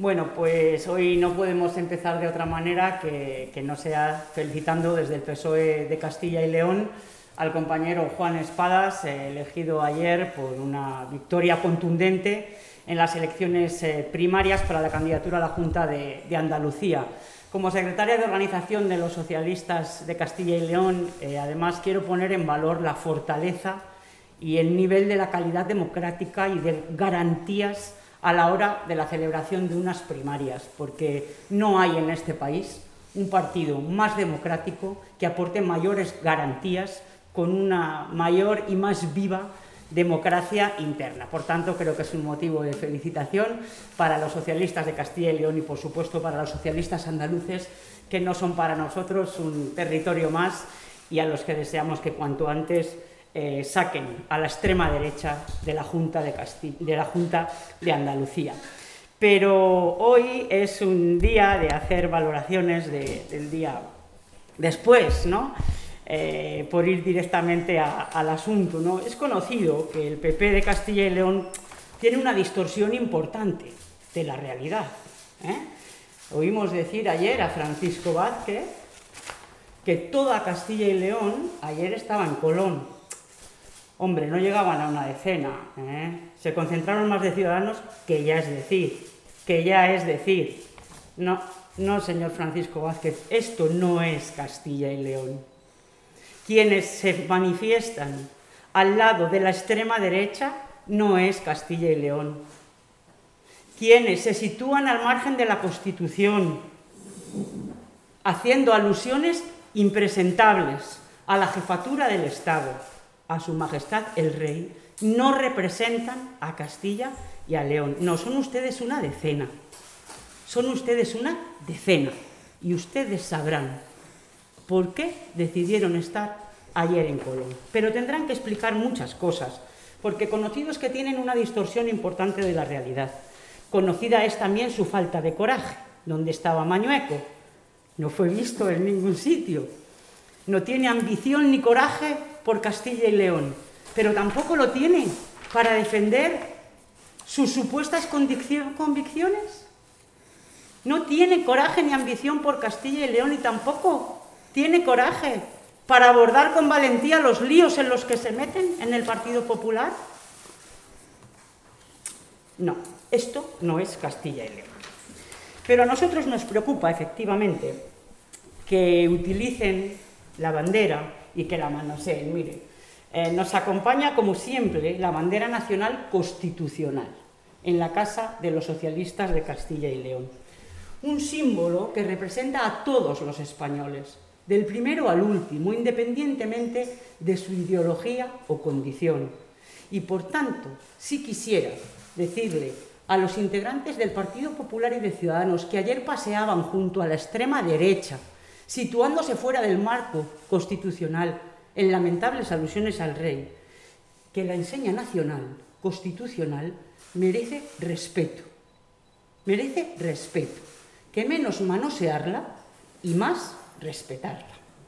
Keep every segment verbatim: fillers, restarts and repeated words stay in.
Bueno, pues hoy no podemos empezar de otra manera que, que no sea felicitando desde el P S O E de Castilla y León al compañero Juan Espadas, eh, elegido ayer por una victoria contundente en las elecciones eh, primarias para la candidatura a la Junta de, de Andalucía. Como secretaria de Organización de los Socialistas de Castilla y León, eh, además quiero poner en valor la fortaleza y el nivel de la calidad democrática y de garantías a la hora de la celebración de unas primarias, porque no hay en este país un partido más democrático que aporte mayores garantías con una mayor y más viva democracia interna. Por tanto, creo que es un motivo de felicitación para los socialistas de Castilla y León y, por supuesto, para los socialistas andaluces, que no son para nosotros un territorio más y a los que deseamos que cuanto antes Eh, saquen a la extrema derecha de la Junta de, Castilla, de la Junta de Andalucía. Pero hoy es un día de hacer valoraciones de, del día después, ¿no? Eh, por ir directamente a, al asunto, ¿no? Es conocido que el P P de Castilla y León tiene una distorsión importante de la realidad, ¿eh? Oímos decir ayer a Francisco Vázquez que toda Castilla y León ayer estaba en Colón. Hombre, no llegaban a una decena, ¿eh? Se concentraron más de ciudadanos, que ya es decir, que ya es decir. No, no, señor Francisco Vázquez, esto no es Castilla y León. Quienes se manifiestan al lado de la extrema derecha no es Castilla y León. Quienes se sitúan al margen de la Constitución, haciendo alusiones impresentables a la jefatura del Estado, a su majestad el rey, no representan a Castilla y a León. No, son ustedes una decena. Son ustedes una decena. Y ustedes sabrán por qué decidieron estar ayer en Colón. Pero tendrán que explicar muchas cosas, porque conocidos que tienen una distorsión importante de la realidad. Conocida es también su falta de coraje. ¿Dónde estaba Mañueco? No fue visto en ningún sitio. No tiene ambición ni coraje por Castilla y León, pero tampoco lo tiene para defender sus supuestas convicciones. No tiene coraje ni ambición por Castilla y León y tampoco tiene coraje para abordar con valentía los líos en los que se meten en el Partido Popular. No, esto no es Castilla y León. Pero a nosotros nos preocupa, efectivamente, que utilicen la bandera y que la manoseen. Mire, eh, nos acompaña, como siempre, la bandera nacional constitucional en la Casa de los Socialistas de Castilla y León. Un símbolo que representa a todos los españoles, del primero al último, independientemente de su ideología o condición. Y, por tanto, si quisiera decirle a los integrantes del Partido Popular y de Ciudadanos que ayer paseaban junto a la extrema derecha, situándose fuera del marco constitucional en lamentables alusiones al rey, que la enseña nacional, constitucional, merece respeto. Merece respeto. Que menos manosearla y más respetarla.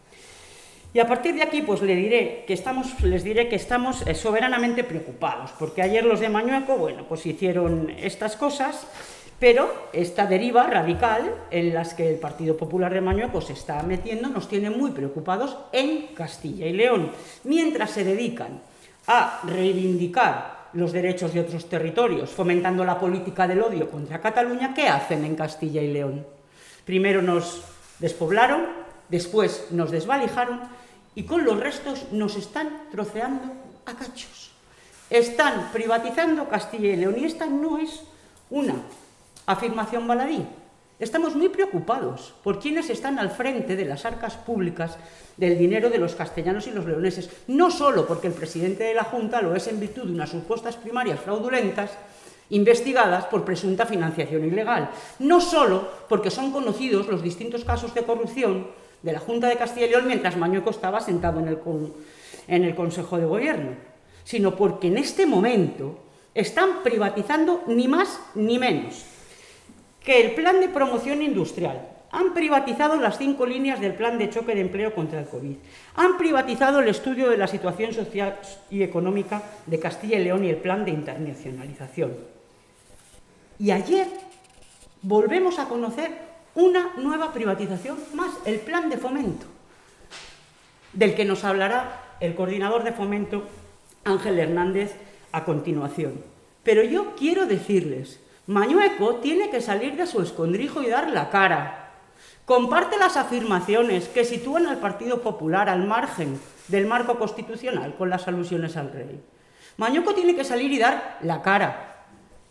Y a partir de aquí, pues le diré que estamos, les diré que estamos soberanamente preocupados, porque ayer los de Mañueco, bueno, pues hicieron estas cosas, pero esta deriva radical en las que el Partido Popular de Mañueco se está metiendo nos tiene muy preocupados en Castilla y León, mientras se dedican a reivindicar los derechos de otros territorios, fomentando la política del odio contra Cataluña. ¿Qué hacen en Castilla y León? Primero nos despoblaron, después nos desvalijaron y con los restos nos están troceando a cachos. Están privatizando Castilla y León y esta no es una afirmación baladí. Estamos muy preocupados por quienes están al frente de las arcas públicas del dinero de los castellanos y los leoneses, no solo porque el presidente de la Junta lo es en virtud de unas supuestas primarias fraudulentas investigadas por presunta financiación ilegal, no solo porque son conocidos los distintos casos de corrupción de la Junta de Castilla y León mientras Mañueco estaba sentado en el, con, en el Consejo de Gobierno, sino porque en este momento están privatizando ni más ni menos que el plan de promoción industrial. Han privatizado las cinco líneas del plan de choque de empleo contra el COVID. Han privatizado el estudio de la situación social y económica de Castilla y León y el plan de internacionalización. Y ayer volvemos a conocer una nueva privatización más, el plan de fomento, del que nos hablará el coordinador de fomento, Ángel Hernández, a continuación. Pero yo quiero decirles, Mañueco tiene que salir de su escondrijo y dar la cara. Comparte las afirmaciones que sitúan al Partido Popular al margen del marco constitucional con las alusiones al rey. Mañueco tiene que salir y dar la cara.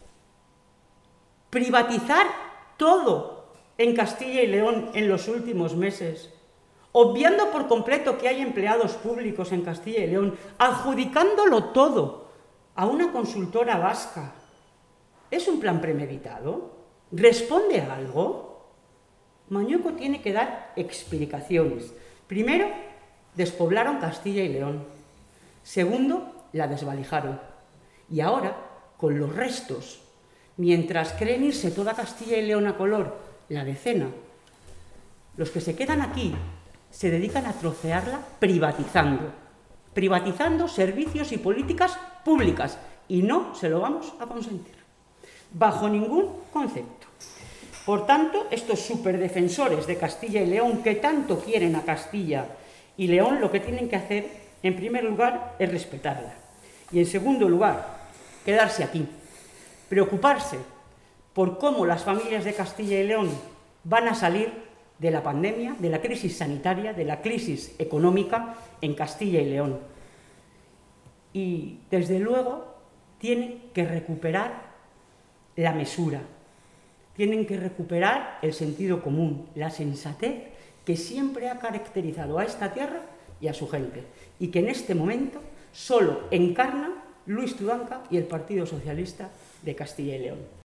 Privatizar todo en Castilla y León en los últimos meses, obviando por completo que hay empleados públicos en Castilla y León, adjudicándolo todo a una consultora vasca. ¿Es un plan premeditado? ¿Responde a algo? Mañueco tiene que dar explicaciones. Primero, despoblaron Castilla y León. Segundo, la desvalijaron. Y ahora, con los restos, mientras creen irse toda Castilla y León a color, la decena, los que se quedan aquí se dedican a trocearla privatizando. Privatizando servicios y políticas públicas. Y no se lo vamos a consentir. Bajo ningún concepto. Por tanto, estos superdefensores de Castilla y León que tanto quieren a Castilla y León, lo que tienen que hacer, en primer lugar, es respetarla. Y en segundo lugar, quedarse aquí. Preocuparse por cómo las familias de Castilla y León van a salir de la pandemia, de la crisis sanitaria, de la crisis económica en Castilla y León. Y, desde luego, tienen que recuperar la mesura, tienen que recuperar el sentido común, la sensatez que siempre ha caracterizado a esta tierra y a su gente, y que en este momento solo encarna Luis Tudanca y el Partido Socialista de Castilla y León.